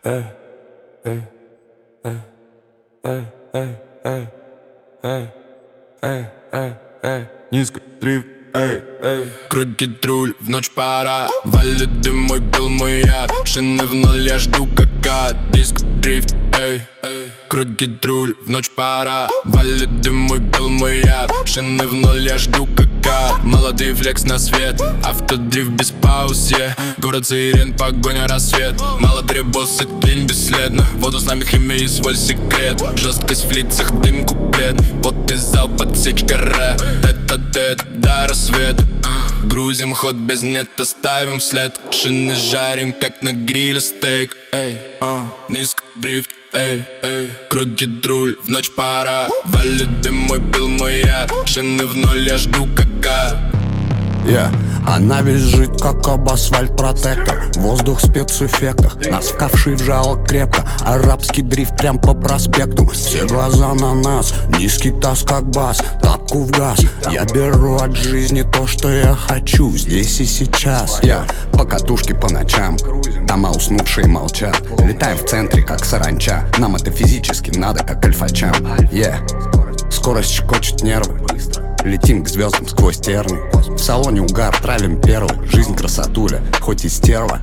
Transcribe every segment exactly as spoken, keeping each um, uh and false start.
эй, эй, эй, эй, эй, эй, эй, эй, эй, эй, низко дрифт, эй, эй. Крутит руль, в ночь пора, валит дым, мой пыл, мой яд. Шины в ноль, я жду как ад. Диск, дрифт, эй, эй. Крутит руль, в ночь пора, валит дым, мой пыл, мой яд. Шины в ноль, я жду как ад. Молодой флекс на свет, автодрифт без пауз, yeah. Город сирен, погоня, рассвет. Мало требосок, день бесследно. Воду с нами химия и свой секрет. Жесткость в лицах, дым, куплет. Вот и зал, подсечка, рэп. Это дед, до рассвета. Грузим ход без нет, оставим след. Шины жарим, как на гриле стейк. Эй, а, низко дрифт, эй, эй. Крутит руль, в ночь пора, валит дым, мой пыл, мой яд. Шины в ноль, я жду как ад. Yeah. Она визжит, как об асфальт протектор. Воздух в спецэффектах, нас в ковши вжало крепко. Арабский дрифт прям по проспекту. Все глаза на нас, низкий таз как бас. Тапку в газ, я беру от жизни то, что я хочу. Здесь и сейчас, я yeah. По катушке по ночам, дома уснувшие молчат. Летаем в центре, как саранча. Нам это физически надо, как альфачам. Yeah. Скорость щекочет нервы, летим к звездам сквозь терны. В салоне угар, травим перлы. Жизнь красотуля, хоть и стерва.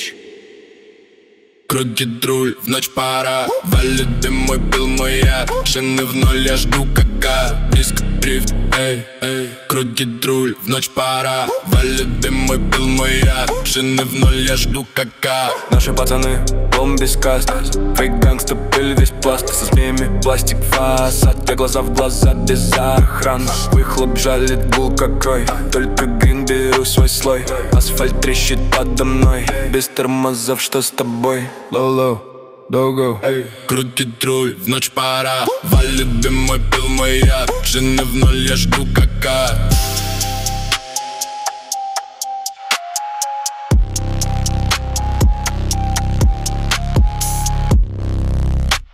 Крутит руль, в ночь пора, валит дым, мой пыл, мой яд. Шины в ноль, я жду как ад. Диск, дрифт, эй, эй. Крутит руль, в ночь пора, валит дым, мой пыл, мой яд. Шины в ноль, я жду как ад. Наши пацаны, бомб без каст. Фейк гангста, пыль весь пласт. Со змеями пластик фасад. Я глаза в глаза без охраны. Выхлоп жалит гул как рой. Только грин беру свой слой. Асфальт трещит подо мной. Без тормозов, что с тобой? Low-low, go-go, эй. Крутит руль, в ночь пора, валит дым, мой пыл, мой яд. Шины в ноль, я жду как ад.